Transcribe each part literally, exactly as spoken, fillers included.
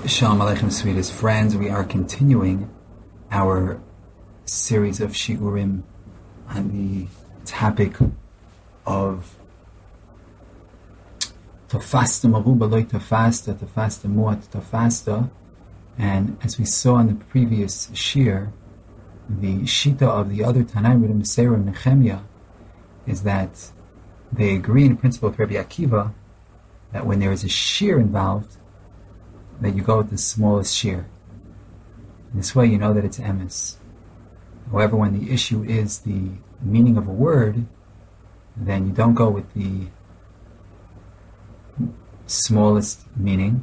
Shalom Aleichem, sweetest friends. We are continuing our series of shiurim on the topic of tafasta maruba loy tafasta, tafasta muat tafasta. And as we saw in the previous shir, the shita of the other Tanaim, Rabbi Meseira and Nehemiah, is that they agree in principle with Rabbi Akiva that when there is a shir involved, that you go with the smallest shear. In this way you know that it's emes. However, when the issue is the meaning of a word, then you don't go with the smallest meaning,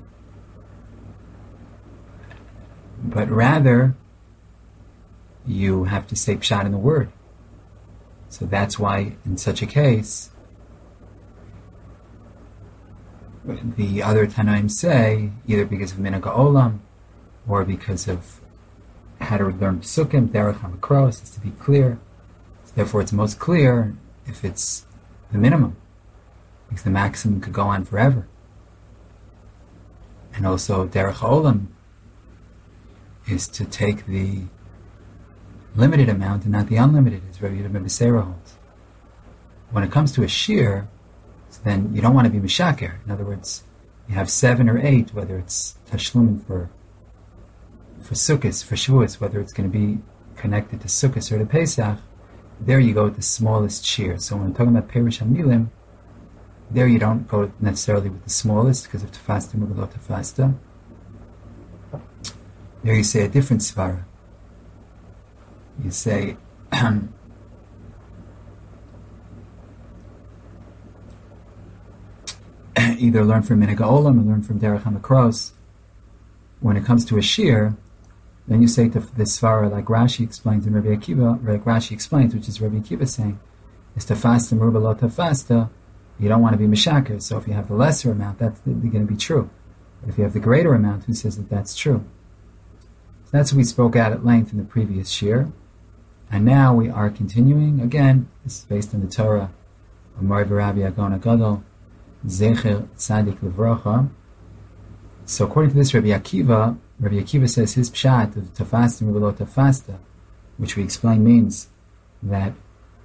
but rather you have to say pshat in the word. So that's why in such a case the other Tanaim say, either because of Minhag Olam, or because of how to learn Pesukim, Derech HaMakros, is to be clear. So therefore it's most clear if it's the minimum, because the maximum could go on forever. And also Derech HaOlam is to take the limited amount and not the unlimited, as Rabbi Yehuda ben Beseira holds. When it comes to a shear, so then you don't want to be mishaker. In other words, you have seven or eight, whether it's tashlumin for for sukkos, for shavuos, whether it's going to be connected to sukkos or to Pesach. There you go with the smallest shear. So when we're talking about Perish HaMilim, there you don't go necessarily with the smallest because of tafasta mugalo tafasta. There you say a different svara. You say either learn from Minhag Olam or learn from Derech HaMakros. When it comes to a shear, then you say to the svara like Rashi explains in Rabbi Akiva, like Rashi explains, which is Rabbi Akiva saying, is tafasta meruba lo tafasta. You don't want to be mishaker. So if you have the lesser amount, that's going to be true. But if you have the greater amount, who says that that's true? So that's what we spoke out at length in the previous shear. And now we are continuing. Again, this is based on the Torah of Mori V'Rabbi Agon HaGadol, Zecher Tzadik Levracha. So according to this Rabbi Akiva, Rabbi Akiva says his pshat of tafasta mevelo tafasta, which we explain means that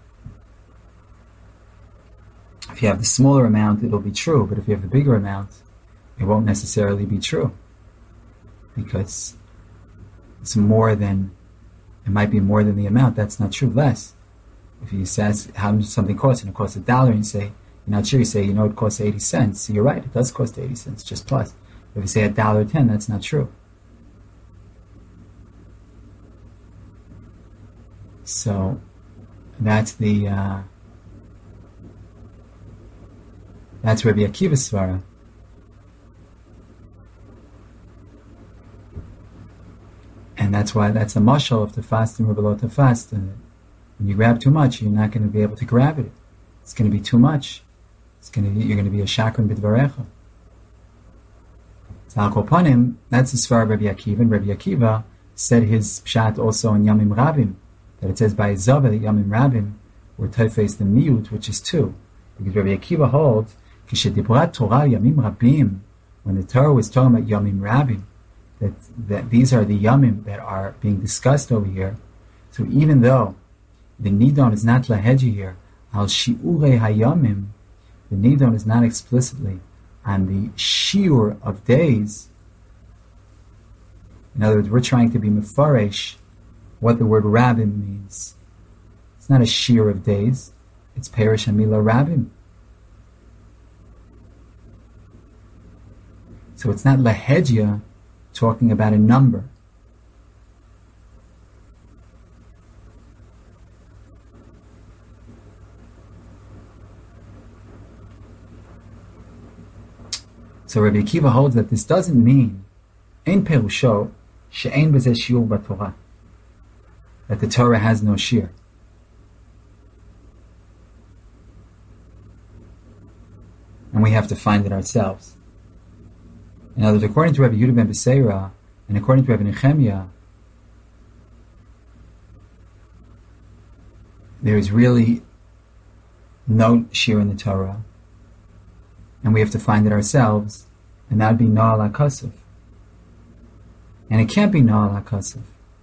if you have the smaller amount, it'll be true, but if you have the bigger amount, it won't necessarily be true, because it's more than, it might be more than the amount. That's not true. Less. If you says how much something costs, and it costs a dollar, and you say, you're not sure, you say, you know, it costs eighty cents. So you're right, it does cost eighty cents, just plus. If you say a dollar ten, that's not true. So that's the uh, that's Rabbi Akiva's svara. And that's why that's a mashal of tafasta and mevelo tafasta. When you grab too much, you're not going to be able to grab it. It's going to be too much. It's going to be, you're going to be a shakran b'dvarecha. So al kol panim, that's the svara of Rabbi Akiva. And Rabbi Akiva said his pshat also in Yamim Rabim, that it says by Zava that Yamim Rabim were tefes the miut, which is two. Because Rabbi Akiva holds, Kishedibrat Torah Yamim Rabim, when the Torah was talking about Yamim Rabim, that, that these are the Yamim that are being discussed over here. So even though the Nidon is not Laheji here, Al Shi'urei Hayamim, the Nidon is not explicitly on the Shiur of days. In other words, we're trying to be Mefaresh what the word Rabim means. It's not a Shiur of days, it's Perish HaMilah Rabim. So it's not Lahejia talking about a number. So Rabbi Akiva holds that this doesn't mean Ein Perusho she'ein b'zeh shiur b'Torah, that the Torah has no shir. And we have to find it ourselves. In other words, according to Rabbi Yehuda ben Beseira and according to Rabbi Nehemiah, there is really no shir in the Torah, and we have to find it ourselves, and that would be Noah HaKosov. And it can't be Noal HaKasav.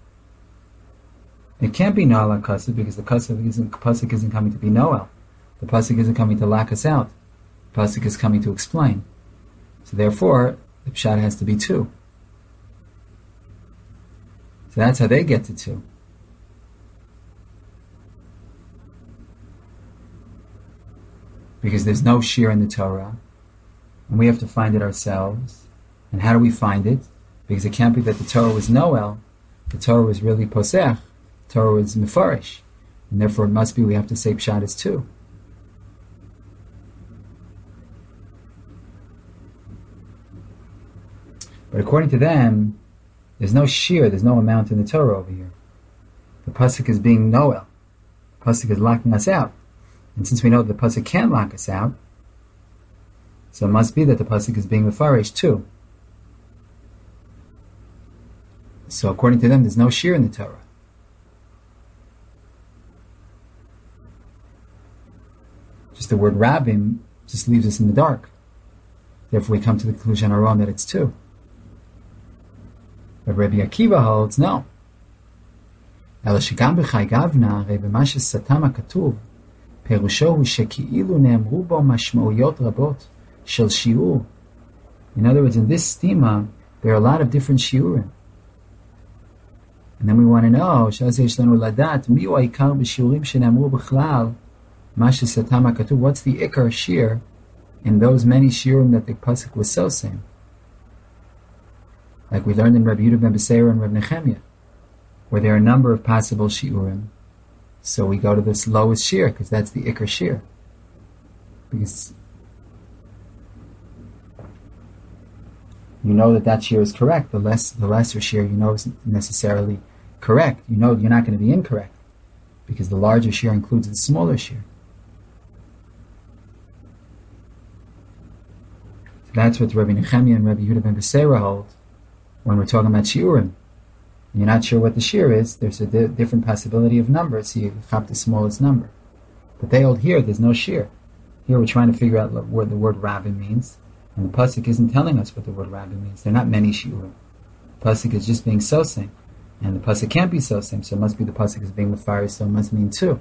It can't be Noal HaKasav because the Kasav isn't, Pasuk isn't coming to be Noel. The Pasuk isn't coming to lack us out. The Pasuk is coming to explain. So therefore, the Pshat has to be two. So that's how they get to two. Because there's no shir in the Torah, and we have to find it ourselves. And how do we find it? Because it can't be that the Torah was Noel, the Torah was really Posech, the Torah was Mefarish, and therefore it must be we have to say Pshat is two. But according to them, there's no shir, there's no amount in the Torah over here. The Pasuk is being Noel. The Pasuk is locking us out. And since we know that the Pasuk can't lock us out, so it must be that the Pasuk is being Mefarish too. So according to them, there's no shir in the Torah. Just the word Rabbim just leaves us in the dark. Therefore we come to the conclusion on our own that it's two. But Rabbi Akiva holds, no. אלא שגם בחי גוונה, הרי במה שסתם הכתוב, פירושו הוא שכאילו נאמרו בו משמעויות רבות של שיעור. In other words, in this stima, there are a lot of different shiurim. And then we want to know, שאז יש לנו לדעת, מי הוא העיקר בשיעורים שנאמרו בכלל, מה שסתם הכתוב, what's the ikar shir in those many shiurim that the pasuk was so saying? Like we learned in Rabbi Yehuda ben Beseira and Rabbi Nechemia, where there are a number of possible shiurim. So we go to this lowest shir, because that's the ikar shir. Because you know that that shir is correct. The less, the lesser shir you know isn't necessarily correct. You know you're not going to be incorrect, because the larger shir includes the smaller shir. So that's what Rabbi Nechemia and Rabbi Yehuda ben Beseira hold when we're talking about shiurim. You're not sure what the shir is, there's a di- different possibility of numbers, so you have the smallest number. But they hold here, there's no shir. Here we're trying to figure out what the word rabbin means, and the pasuk isn't telling us what the word rabbin means. There are not many shiurim. The pasuk is just being sosem, and the pasuk can't be sosem, so it must be the pasuk is being mefarish, so it must mean two.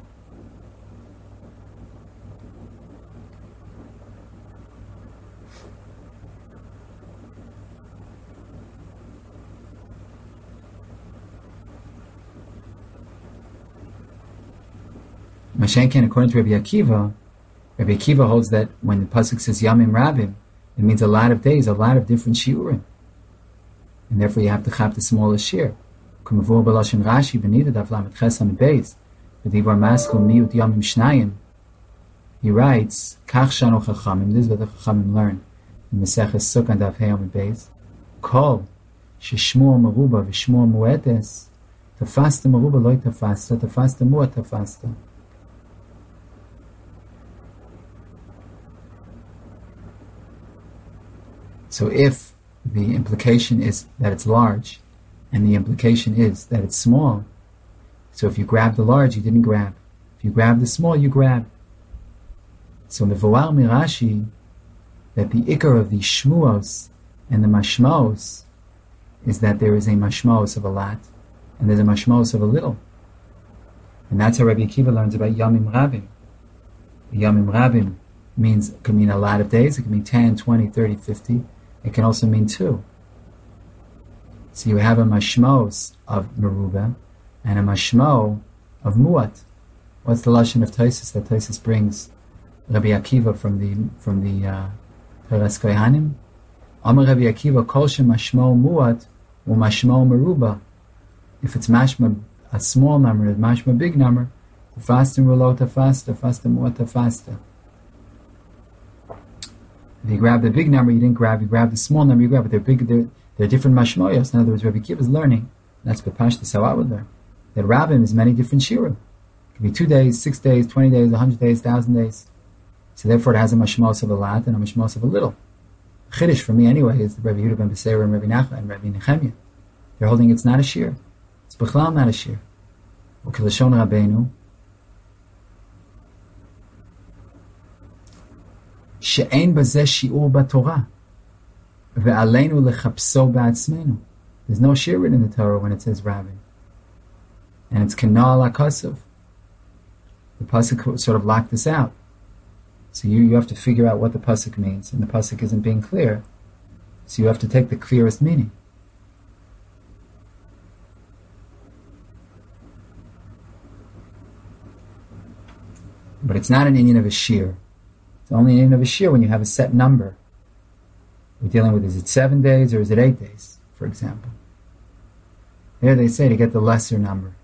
Mashenkin, according to Rabbi Akiva, Rabbi Akiva holds that when the pasuk says Yamim Rabim, it means a lot of days, a lot of different shiurim, and therefore you have to chap the smallest shir. Kumavur b'lashon Rashi b'nida daf lamed ches hamid beis v'divar maskul miut Yamim Shnayim. He writes, Kach shanu chachamim. This is what the chachamim learn in Maseches Sukkah daf hey hamid beis. Kol sheshmua meruba v'shmua muetes tafasta meruba loy tafasta tafasta muat tafasta. So if the implication is that it's large, and the implication is that it's small, so if you grab the large, you didn't grab. If you grab the small, you grab. So mevoar mirashi that the ikar of the shmuos and the mashmos is that there is a mashmos of a lot, and there's a mashmos of a little. And that's how Rabbi Akiva learns about Yamim Rabim. Yamim Rabim means, it can mean a lot of days, it can mean ten, twenty, thirty, fifty. It can also mean two. So you have a mashmos of meruba and a mashmo of muat. What's the lashon of Taisus that Taisus brings Rabbi Akiva from the from the Teres Kohanim? Amar Rabbi Akiva kol shemashmo muat or mashmo meruba. If it's mashma a small number, it's mashma big number. Tafastim rolo tafasta, tafasta muat tafasta. If you grab the big number, you didn't grab. You grab the small number, you grab. But they're big. They're, they're different mashmoyos. In other words, Rabbi Akiva is learning. That's Bepashtas how I would learn. That Rabbim is many different shiurim. It could be two days, six days, twenty days, a hundred days, thousand days. So therefore, it has a mashmos of a lot and a mashmos of a little. Chiddush for me anyway is the Rabbi Yehuda ben Beseira and Rabbi Nachman and Rabbi Nechemia. They're holding it's not a shir. It's b'chlal not a shir. U'kelashon Rabbeinu. שאין בזה שיעור בתורה, ועלינו לחפשו בעצמנו. There's no shir written in the Torah when it says Rabin. And it's Kanal HaKasav. The Pasuk sort of locked this out. So you, you have to figure out what the Pasuk means, and the Pasuk isn't being clear. So you have to take the clearest meaning. But it's not an Indian of a shir. It's only an Indian of a shir when you have a set number. We're dealing with, is it seven days or is it eight days, for example? There they say to get the lesser number.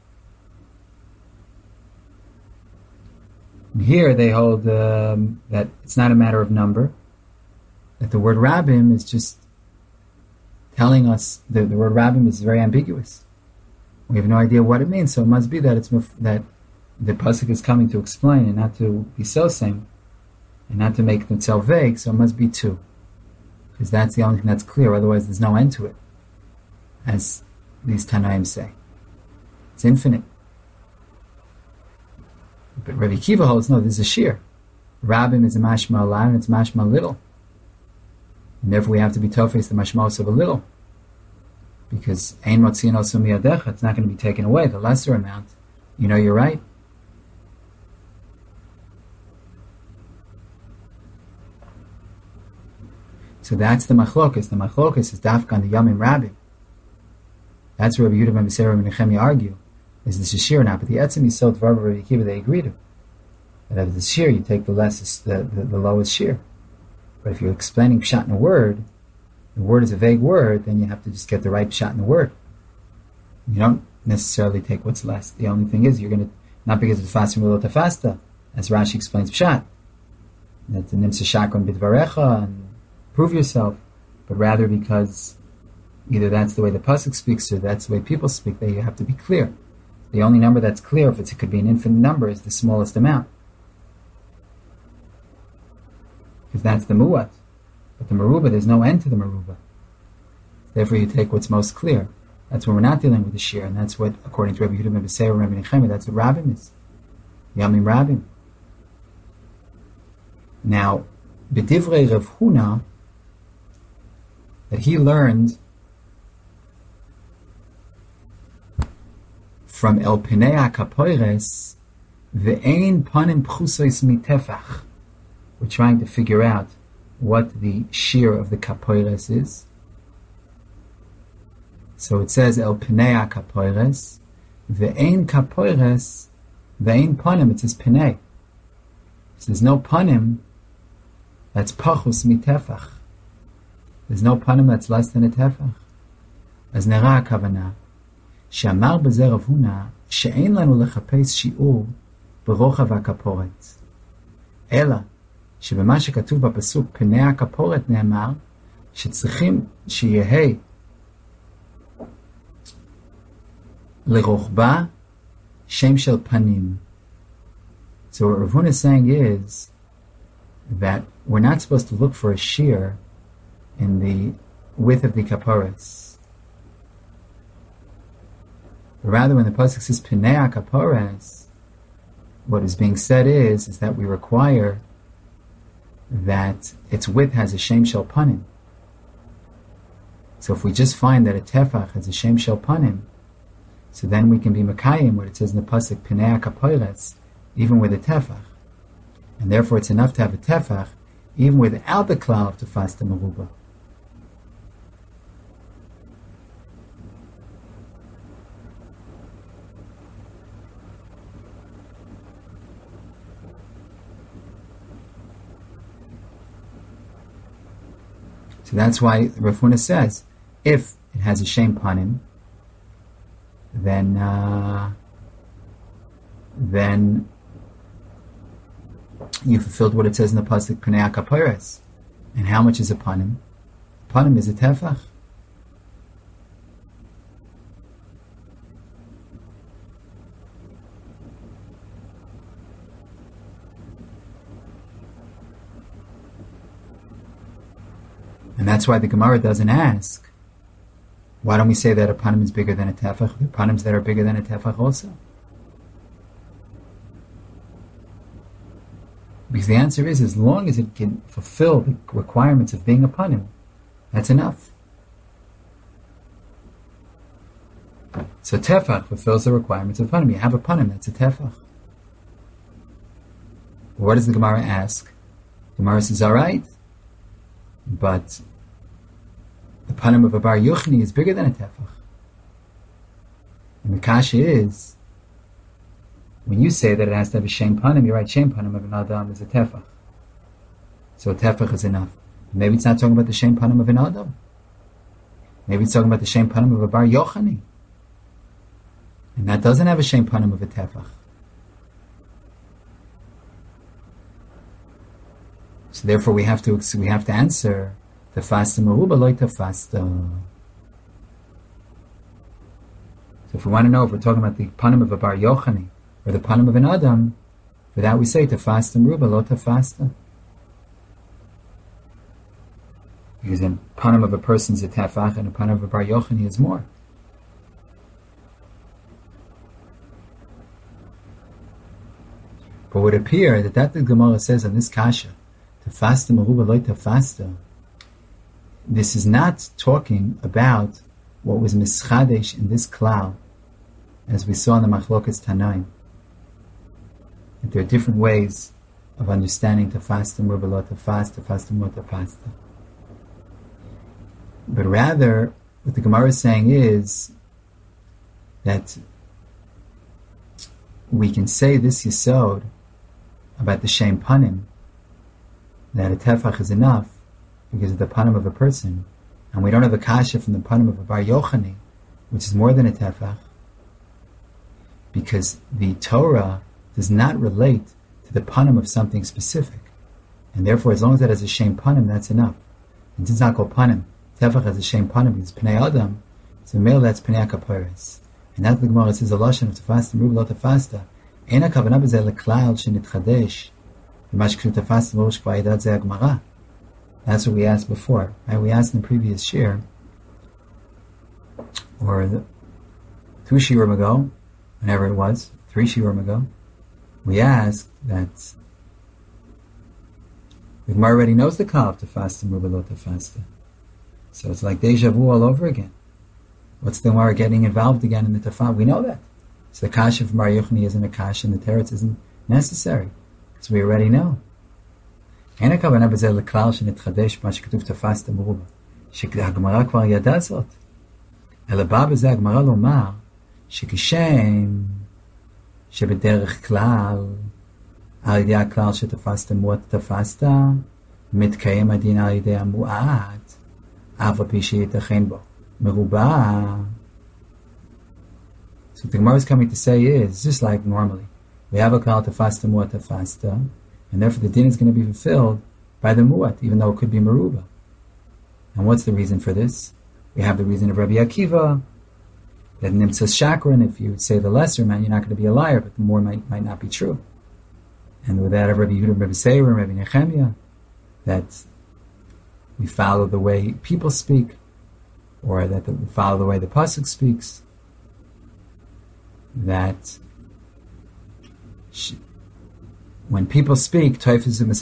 And here they hold um, that it's not a matter of number, that the word Rabbim is just telling us, the, the word Rabbim is very ambiguous. We have no idea what it means, so it must be that it's that the pasuk is coming to explain and not to be sosem, and not to make itself vague, so it must be two. Because that's the only thing that's clear, otherwise there's no end to it, as these Tanaim say. It's infinite. But Rabbi Akiva holds, no, this is a shir. Rabbim is a mashma lot, and it's mashma little. And therefore we have to be tofes the mashmos of a little. Because ein motziin osu miyadecha, it's not going to be taken away, the lesser amount. You know you're right. So that's the machlokas. The machlokas is dafka on the Yamim Rabbim. That's where Rabbi Yehuda ben Beseira and Nechemia argue. Is this a shir or not? But the etzem yisod dvar of Rabbi Akiva, they agree to. That if it's shir, you take the lessest, the, the, the lowest shir. But if you're explaining pshat in a word, the word is a vague word, then you have to just get the right pshat in the word. You don't necessarily take what's less. The only thing is you're going to, not because it's faster than fasta, as Rashi explains pshat. That's the nimsa shakron bidvarecha, and prove yourself, but rather because either that's the way the pasuk speaks or that's the way people speak, that you have to be clear. The only number that's clear, if it's, it could be an infinite number, is the smallest amount. Because that's the mu'at. But the maruba, there's no end to the maruba. Therefore you take what's most clear. That's when we're not dealing with the shir, and that's what, according to Rabbi Yehuda ben Beseira and Rabbi Nechemia, that's what Rabbim is. Yamim Rabbim. Now, B'divrei Rav Huna, that he learned from El Pinei HaKapoires, Ve'ein Panim Pchusois Mitefach. We're trying to figure out what the shear of the Kapoires is. So it says El Pinei HaKapoires, Ve'ein Kapoires, Ve'ein Panim, it says Pinei. So there's no Panim that's Pachus Mitefach. There's no panim that's less than a tefach. As nera הכוונה, שאמר בזה רב הונא, שאין לנו לחפש שיעור ברוחב הכפורת. אלא, שבמה שכתוב בפסוק פני הכפורת נאמר, שצריכים שיהיה לרוחבה שם של פנים. So what Rav Huna is saying is that we're not supposed to look for a shear in the width of the kaporas. Rather, when the pasuk says Pinei HaKaporos, what is being said is is that we require that its width has a shem shel panim. So if we just find that a tefach has a shem shel panim, so then we can be makayim what it says in the pasuk Pinei HaKaporos, even with a tefach, and therefore it's enough to have a tefach even without the klal of tefasta meruba. So that's why Rav Huna says, if it has a shem panim, then uh, then you fulfilled what it says in the pasuk Pinei HaKaporos. And how much is a panim? Panim is a tefach. And that's why the Gemara doesn't ask, why don't we say that a panim is bigger than a tefach? There are panims that are bigger than a tefach also. Because the answer is, as long as it can fulfill the requirements of being a panim, that's enough. So tefach fulfills the requirements of panim. You have a panim, that's a tefach. What does the Gemara ask? The Gemara says, all right, but the panim of a bar yochni is bigger than a tefach. And the kasha is, when you say that it has to have a shem panim, you're right, shem panim of an adam is a tefach. So a tefach is enough. Maybe it's not talking about the shem panim of an adam. Maybe it's talking about the shem panim of a bar yochani. And that doesn't have a shem panim of a tefach. So therefore we have to we have to answer the fasta meruba loy tefasta. So if we want to know if we're talking about the panim of a bar yochani or the panim of an adam, for that we say tefasta meruba lo tefasta. Because the panim of a person is a tefach and the panim of a bar yochani is more. But it would appear that that the Gemara says on this kasha, tefasta meruba loy tefasta, this is not talking about what was mischadesh in this klal, as we saw in the Machlokas Tanaim. That there are different ways of understanding tefasta meruba lo tefasta, tefasta mo tefasta. But rather, what the Gemara is saying is that we can say this yesod about the shem panim, that a tefach is enough because of the panim of a person, and we don't have a kasha from the panim of a bar yochani, which is more than a tefach, because the Torah does not relate to the panim of something specific, and therefore as long as that has a shem panim, that's enough. And since it's not called panim, tefach has a shem panim, it's pnei adam, so male that's pnei kaparis. And that's the Gemara says a lashon of tefasta meruba lo tefasta. Ein hakavana b'zeh leklal shenitchadesh v'mash k'shu tefasta meruba shkvar yidat zeh Gemara. That's what we asked before. Right? We asked in the previous shir, or the, two shiurim ago, whenever it was, three shiurim ago, we asked that the Gemara already knows the klal of tefasta meruba lo tefasta. So it's like deja vu all over again. What's the Gemara getting involved again in the tefah? We know that. So the kasha from Bar Yochani isn't a kasha, and the teretz isn't necessary, because we already know. אין הכוונה בזה לכלל שנתחדש מה שכתוב תפסת מרובה, שהגמרא כבר ידעה זאת. אלא בא בזה הגמרא לומר שכשם שבדרך כלל על ידי הכלל שתפסת מועט תפסת, מתקיים הדין על ידי המועט, אף על פי שיתכן בו מרובה. So what the Gemara is coming to say is, just like normally, we have a klal tefasta muat tefasta, and therefore the din is going to be fulfilled by the muat, even though it could be meruba. And what's the reason for this? We have the reason of Rabbi Akiva, that nimtzas shakran, if you say the lesser man, you're not going to be a liar, but the more might, might not be true. And with that of Rabbi Yehuda, Rabbi Seir, and Rabbi Nechemia, that we follow the way people speak, or that we follow the way the pasuk speaks, that when people speak, you take the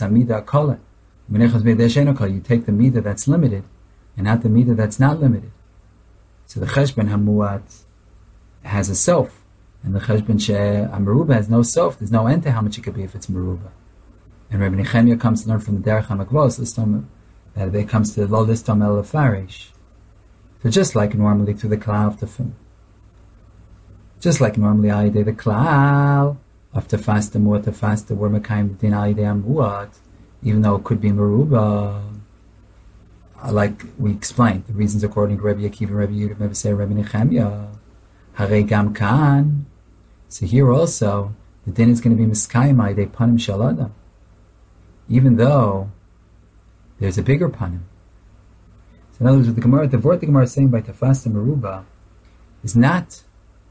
midah that's limited and not the midah that's not limited. So the cheshbon hamuat has a self, and the cheshbon she'ameruba has no self. There's no end to how much it could be if it's meruba. And Rabbi Nechemia comes to learn from the derech hamakvos listom that it comes to lo listom el farish. So just like normally through the klal of tefum, just like normally al yedei the klal of tefasta muat tefasta were mekayim din al yedei amuat, even though it could be meruba. Like we explained, the reasons according to Rabbi Akiva, Rabbi Yehuda, Rabbi Seir, Rabbi Nechemia, harei gam kan. So here also, the din is going to be miskayim al yedei panim shel adam, even though there's a bigger panim. So in other words, what the Gemara, the word the Gemara is saying by tefasta meruba is not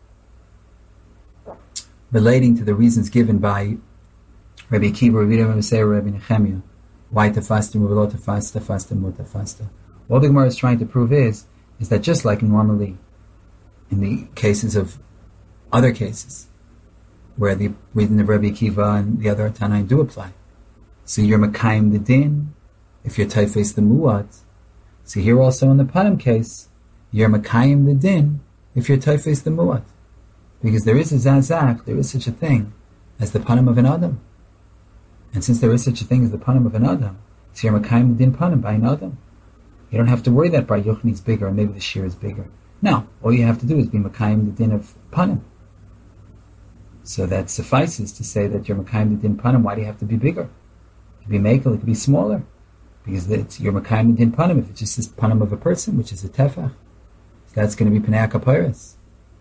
relating to the reasons given by Rabbi Akiva, Rabbi Yehuda, Rabbi Seir, Rabbi Nechemia. Why tefasta meruba lo tefasta, tefasta mo tefasta. All the Gemara is trying to prove is, is that just like normally in the cases of other cases, where the reason of Rabbi Akiva and the other Tanaim do apply. So you're Mekayim the din, if you're Taifes the muat. So here also in the Panim case, you're Mekayim the din, if you're Taifes the Mu'at. Because there is a Zazak, there is such a thing as the Panim of an Adam. And since there is such a thing as the Panim of an Adam, so you're Makayim Din Panim by an Adam. You don't have to worry that Bar Yochni is bigger, and maybe the Shir is bigger. No, all you have to do is be Makayim the Din of Panim. So that suffices to say that you're Makayim the Din Panim. Why do you have to be bigger? It could be Mekel, it could be smaller. Because it's, you're Makayim the Din Panim. If it's just this Panim of a person, which is a Tefach, so that's going to be Pnei HaKapiros.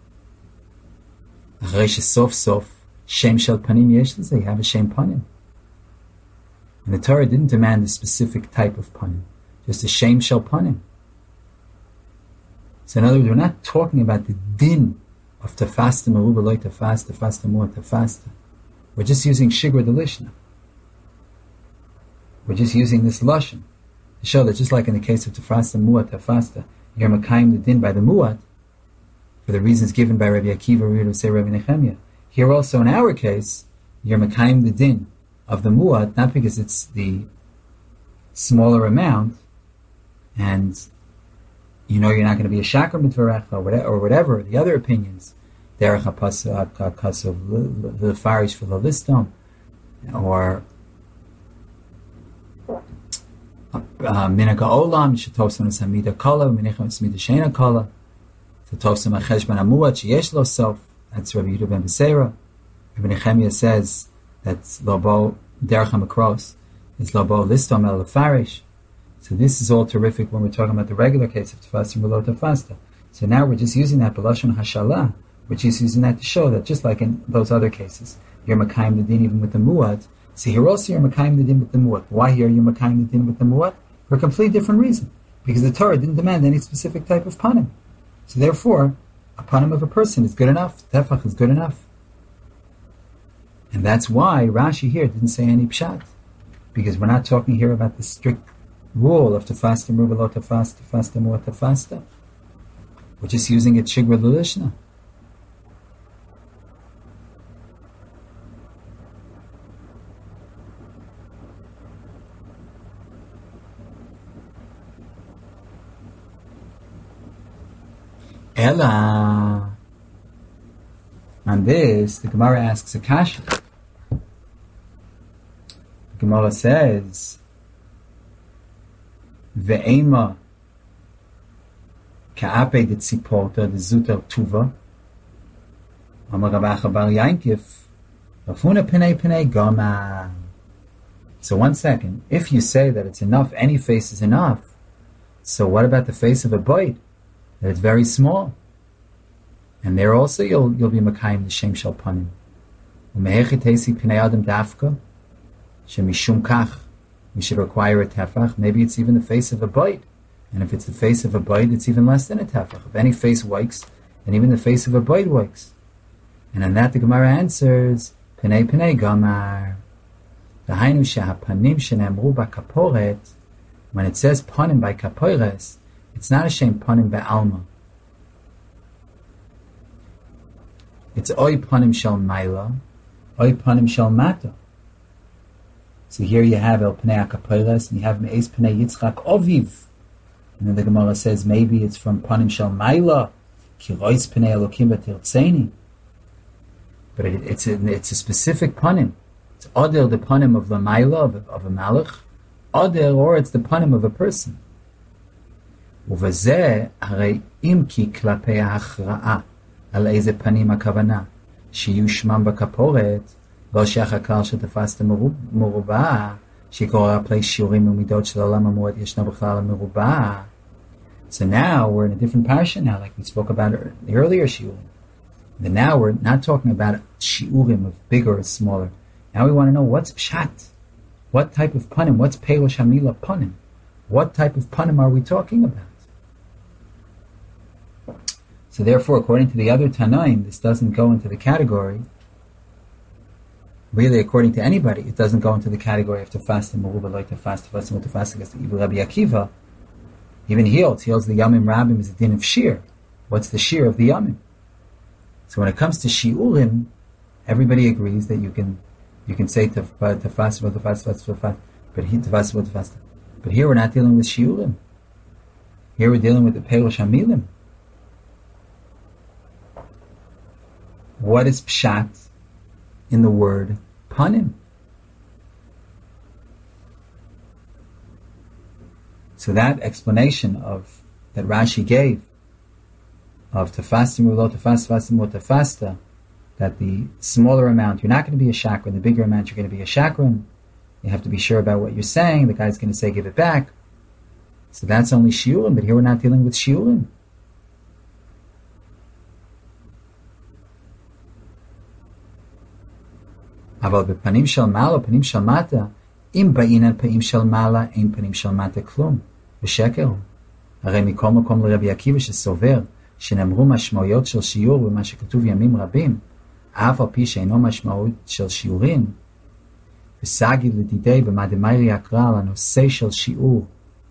Achreish Sof Sof, Shem Shel Panim Yesh L'zeh, you have a Shem Panim. And the Torah didn't demand a specific type of Panim, just a Shem Shel Panim. So in other words, we're not talking about the din of tafasta meruba loy tafasta, tafasta more tafasta. We're just using shigur the lishna. We're just using this lashon to show that just like in the case of tafasta muat tafasta, you're makayim the din by the muat for the reasons given by Rabbi Akiva, we would say Rabbi Nechemia. Here also in our case, you're makayim the din of the muat, not because it's the smaller amount, and you know you're not going to be a shakar mitvarecha or whatever, or whatever the other opinions. Derech hapasuk kasav the farish for the listom, or minaka olam shetovson es hamida kala minechem es mida sheina kala shetovson acheshban amuat sheyesh lo sof. That's Rabbi Yehuda ben Beseira. Rabbi Nechemia says that lobo derech hamakros is lobo listom el farish. So this is all terrific when we're talking about the regular case of tefasta and below tefasta. So now we're just using that b'lashon hashalah. We're just using that to show that just like in those other cases, you're makayim the din even with the muad. See, here also you're makayim the din with the muad. Why here you're makayim the din with the muad? For a completely different reason. Because the Torah didn't demand any specific type of panim. So therefore, a panim of a person is good enough. Tefach is good enough. And that's why Rashi here didn't say any pshat. Because we're not talking here about the strict rule of tefasta meruba lo tefasta, tefasta more tefasta. We're just using it shigra l'lishna. Ella. On this, the Gemara asks a kasha. The Gemara says, Ve'ema ka'ape de tziporta de zuter tuva Amar Rabacha bar Yankif Rafuna penei penei gama. So one second, if you say that it's enough, any face is enough, so what about the face of a bite? That it's very small. And there also you'll you'll be makayim the shem shel panim. Umehechi teisi penei adam dafka shemishum kach. We should require a tefach. Maybe it's even the face of a bite. And if it's the face of a bite, it's even less than a tefach. If any face wakes, then even the face of a bite wakes. And on that the Gemara answers, Penei Penei Gamar. V'hainu shehapanim shenemru b'kaporet. When it says panim by kapores, it's not a shame panim be'alma. It's oi panim shel maila, oi panim shel mata. So here you have El Pnei HaKaporos, and you have Me'ez Pnei Yitzchak Oviv. And then the Gemara says maybe it's from Panim Shel Maila, Ki Roitz Pnei Elokim B'Tirtzeni. But it, it's, a, it's a specific Panim. It's Oder the Panim of the Maila, of, of a Malach, Oder, or it's the Panim of a person. Uvazeh Harei Im Ki Klapei HaHachra'a Al Eize Panim HaKavana Shiyu Shmam B'Kaporet לא שייך הכלל שתפסת מרובה, שכל הפלי שיעורים ומידות של העולם המועד ישנה בכלל המרובה. So now we're in a different parsha now, like we spoke about the earlier shiurim. But now we're not talking about shiurim of bigger or smaller. Now we want to know what's pshat. What type of panim? What's pelosh hamila panim? What type of panim are we talking about? So therefore, according to the other Tanaim, this doesn't go into the category. Really, according to anybody, it doesn't go into the category of tefasta meruba like tefasta tefasta tefasta against the evil Rabbi Akiva. Even he holds, he holds the Yamim Rabbim is a din of shir. What's the shir of the Yamim? So when it comes to shiurim, everybody agrees that you can you can say tefasta tefasta tefasta tefasta, but he tefasta tefasta. But here we're not dealing with shiurim. Here we're dealing with the pelosh hamilim. What is pshat in the word panim? So that explanation of that Rashi gave of tafastim ulo tafas tafastim ulo tafasta, that the smaller amount you're not going to be a shakran, the bigger amount you're going to be a shakran. You have to be sure about what you're saying. The guy's going to say, give it back. So that's only shiurim, but here we're not dealing with shiurim. Aval bepanim shel mala, panim shel mata, im ba'inan panim shel mala, im panim shel mata klum, v'sheker. הרי מכל מקום לרבי עקיבא שסובר, שנאמרו משמעויות של שיעור במה שכתוב ימים רבים, אף על פי שאינו משמעות של שיעורים, וסגי לדידי במדמיירי הקרא על הנושא של שיעור.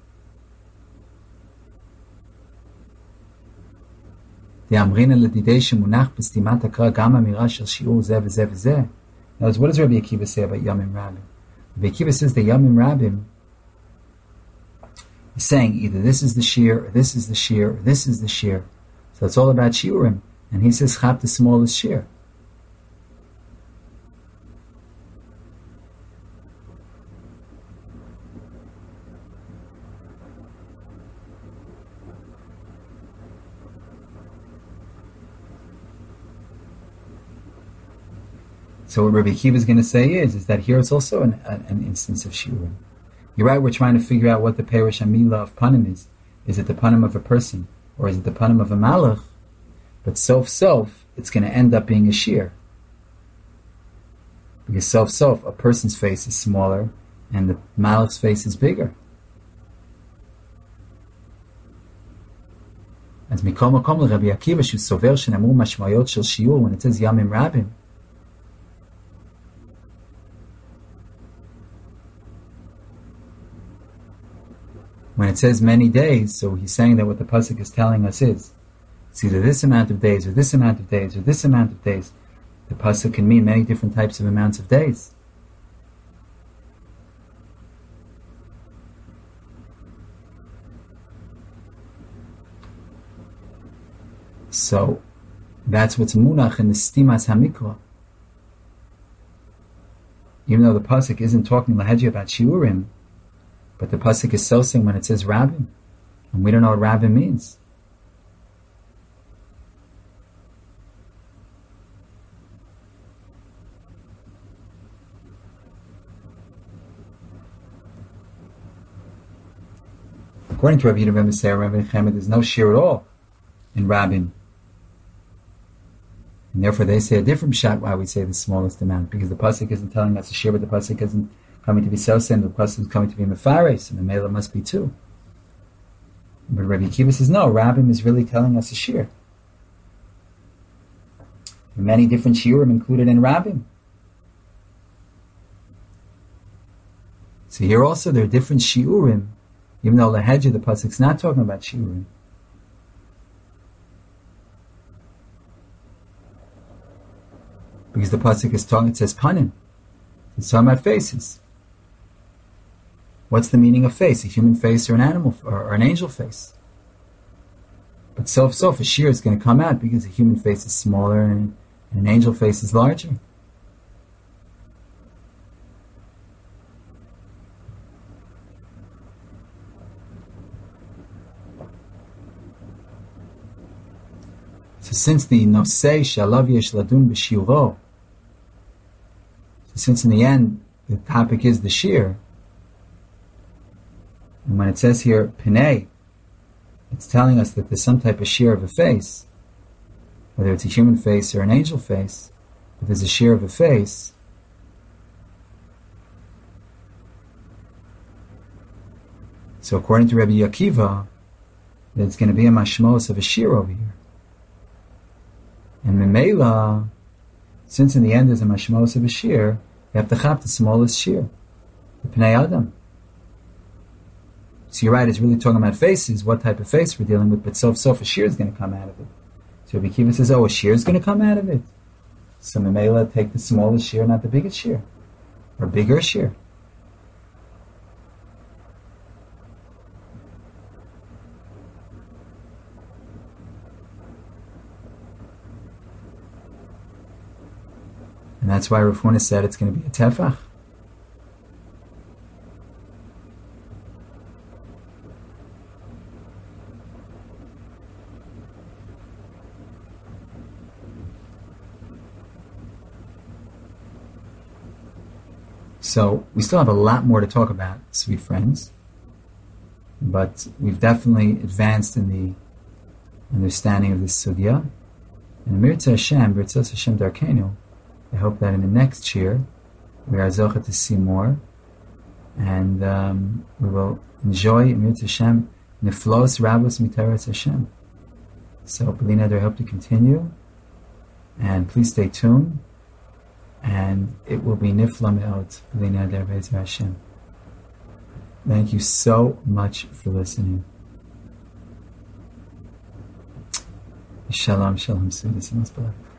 דאמרינא לדידי שמונח בסתימת הקרא גם אמירה של שיעור זה וזה וזה. Now, what does Rabbi Akiva say about Yamim Rabim? Rabbi Akiva says that Yamim Rabim is saying either this is the shear, or this is the shear, or this is the shear. So it's all about shiurim. And he says chap the smallest shear. So what Rabbi Akiva is going to say is, is that here it's also an, an, an instance of shiurim. You're right, we're trying to figure out what the perish amila of panim is. Is it the panim of a person, or is it the panim of a malach? But sof-sof, it's going to end up being a shear. Because sof-sof, a person's face is smaller, and the malach's face is bigger. As mikol makom l'Rabbi Akiva, shu sover shenamru mashmayot shel shiur, when it says yamim rabim, when it says many days, so he's saying that what the pasuk is telling us is, it's either this amount of days, or this amount of days, or this amount of days. The pasuk can mean many different types of amounts of days. So, that's what's munach in the stimas hamikra. Even though the pasuk isn't talking lahedji about shiurim, but the pasuk is so saying when it says rabbim, and we don't know what rabbim means. According to Rabbi Yehuda ben Meseir, Rabbi Chemed, there's no shear at all in rabbim, and therefore they say a different pshat why we say the smallest amount, because the pasuk isn't telling us a shear, but the pasuk isn't coming to be so and the pasuk is coming to be mefares, and the mela must be two. But Rabbi Akiva says no, rabbim is really telling us a shear. Many different shiurim included in rabbim. So here also there are different shiurim, even though lahedja, the pasuk's not talking about shiurim. Because the pasuk is talking, it says panim. It's talking about faces. What's the meaning of face? A human face or an animal or, or an angel face? But sof-sof, a shear is going to come out because a human face is smaller and, and an angel face is larger. So since the nosei shalav yesh ladun b'shiuro, so since in the end the topic is the shear, and when it says here pinei, it's telling us that there's some type of shear of a face, whether it's a human face or an angel face, but there's a shear of a face. So according to Rabbi Akiva, there's going to be a mashmos of a shear over here. And Memela, since in the end there's a mashmos of a shear, you have to chap the smallest shear, the Pnei Adam. So you're right, it's really talking about faces, what type of face we're dealing with, but sof sof a shear is going to come out of it. So Rabbi Akiva says, oh, a shear is going to come out of it. So Memela, take the smallest shear, not the biggest shear, or bigger shear. And that's why Rav Huna said it's going to be a tefach. So we still have a lot more to talk about, sweet friends, but we've definitely advanced in the understanding of this sugya. And Mirza Hashem, B'ritzos Hashem Darkenu, I hope that in the next year we are zocha to see more, and um, we will enjoy Mirza Hashem niflos rabos mitaras Hashem. So, Belina, I hope to continue, and please stay tuned. And it will be nifla me'ot Belina Be'ezer Hashem. Thank you so much for listening. Shalom, shalom, sweetest.